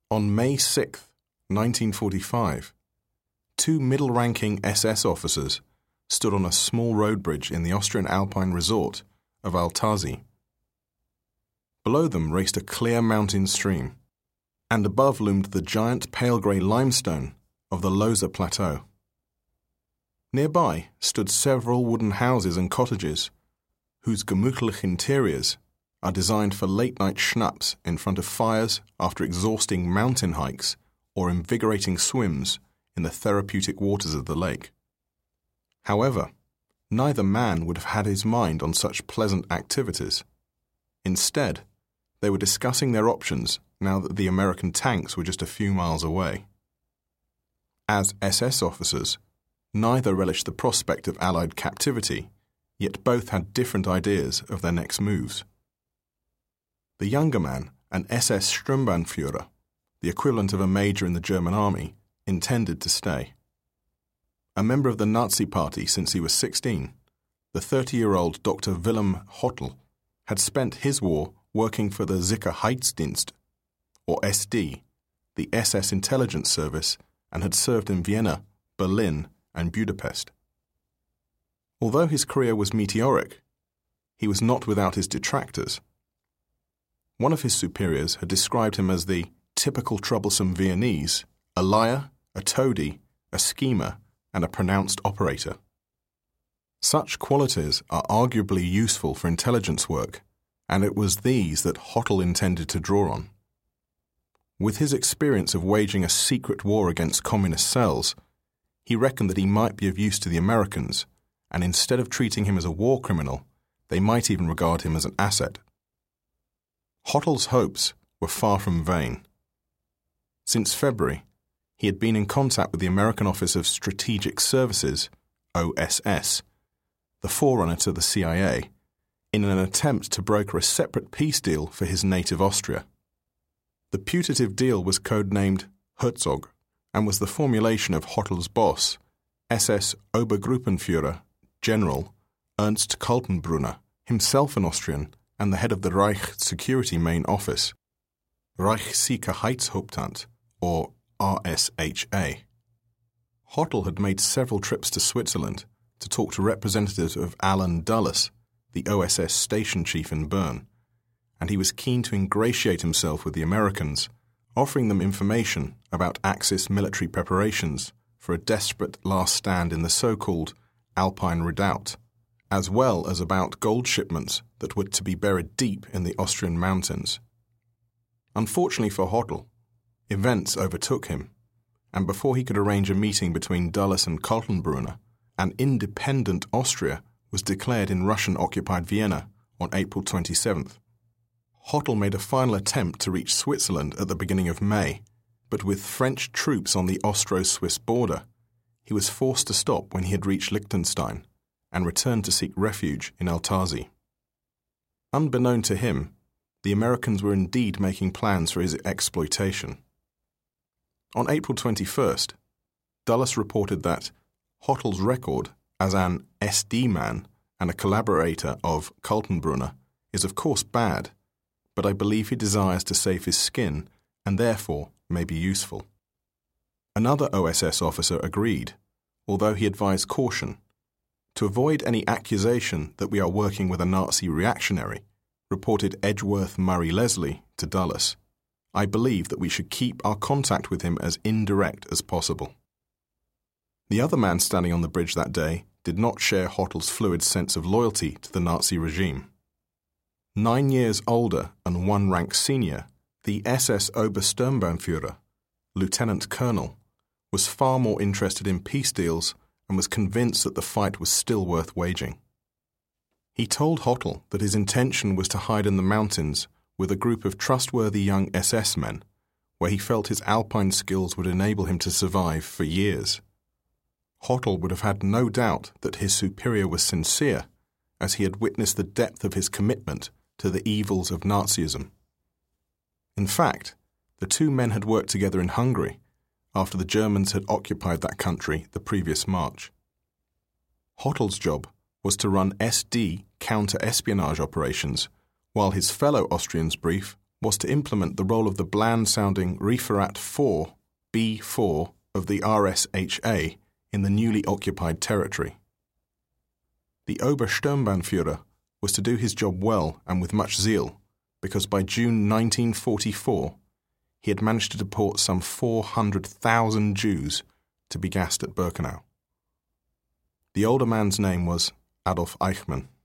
On May 6, 1945, two middle-ranking SS officers stood on a small road bridge in the Austrian Alpine resort of Altarsi. Below them raced a clear mountain stream, and above loomed the giant pale grey limestone of the Loser Plateau. Nearby stood several wooden houses and cottages, whose gemütlich interiors are designed for late-night schnapps in front of fires after exhausting mountain hikes or invigorating swims in the therapeutic waters of the lake. However, neither man would have had his mind on such pleasant activities. Instead, they were discussing their options now that the American tanks were just a few miles away. As SS officers, neither relished the prospect of Allied captivity, yet both had different ideas of their next moves. The younger man, an SS Sturmbannführer, the equivalent of a major in the German army, intended to stay. A member of the Nazi Party since he was 16, the 30-year-old Dr. Wilhelm Hottl had spent his war working for the Sicherheitsdienst, or SD, the SS intelligence service, and had served in Vienna, Berlin, and Budapest. Although his career was meteoric, he was not without his detractors. One of his superiors had described him as the typical troublesome Viennese, a liar, a toady, a schemer, and a pronounced operator. Such qualities are arguably useful for intelligence work, and it was these that Hottl intended to draw on. With his experience of waging a secret war against communist cells, he reckoned that he might be of use to the Americans, and instead of treating him as a war criminal, they might even regard him as an asset. Hottl's hopes were far from vain. Since February, he had been in contact with the American Office of Strategic Services, OSS, the forerunner to the CIA, in an attempt to broker a separate peace deal for his native Austria. The putative deal was codenamed Herzog and was the formulation of Hottl's boss, SS Obergruppenführer General Ernst Kaltenbrunner, himself an Austrian and the head of the Reich Security Main Office, Reichssicherheitshauptamt, or RSHA. Hottl had made several trips to Switzerland to talk to representatives of Alan Dulles, the OSS station chief in Bern, and he was keen to ingratiate himself with the Americans, offering them information about Axis military preparations for a desperate last stand in the so-called Alpine Redoubt, as well as about gold shipments that were to be buried deep in the Austrian mountains. Unfortunately for Hottl, events overtook him, and before he could arrange a meeting between Dulles and Kaltenbrunner, an independent Austria was declared in Russian-occupied Vienna on April 27th. Hottl made a final attempt to reach Switzerland at the beginning of May, but with French troops on the Austro-Swiss border, he was forced to stop when he had reached Liechtenstein and returned to seek refuge in Altarsi. Unbeknown to him, the Americans were indeed making plans for his exploitation. On April 21st, Dulles reported that Hottl's record as an SD man and a collaborator of Kaltenbrunner is of course bad, but I believe he desires to save his skin and therefore may be useful. Another OSS officer agreed, although he advised caution. To avoid any accusation that we are working with a Nazi reactionary, reported Edgeworth Murray Leslie to Dulles, I believe that we should keep our contact with him as indirect as possible. The other man standing on the bridge that day did not share Hottl's fluid sense of loyalty to the Nazi regime. 9 years older and 1 rank senior, the SS Obersturmbannführer, Lieutenant Colonel, was far more interested in peace deals and was convinced that the fight was still worth waging. He told Hottl that his intention was to hide in the mountains with a group of trustworthy young SS men, where he felt his Alpine skills would enable him to survive for years. Hottl would have had no doubt that his superior was sincere, as he had witnessed the depth of his commitment to the evils of Nazism. In fact, the two men had worked together in Hungary after the Germans had occupied that country the previous March. Hottl's job was to run SD counter-espionage operations, while his fellow Austrian's brief was to implement the role of the bland-sounding Referat 4, B4 of the RSHA in the newly occupied territory. The Obersturmbannführer was to do his job well and with much zeal, because by June 1944 he had managed to deport some 400,000 Jews to be gassed at Birkenau. The older man's name was Adolf Eichmann.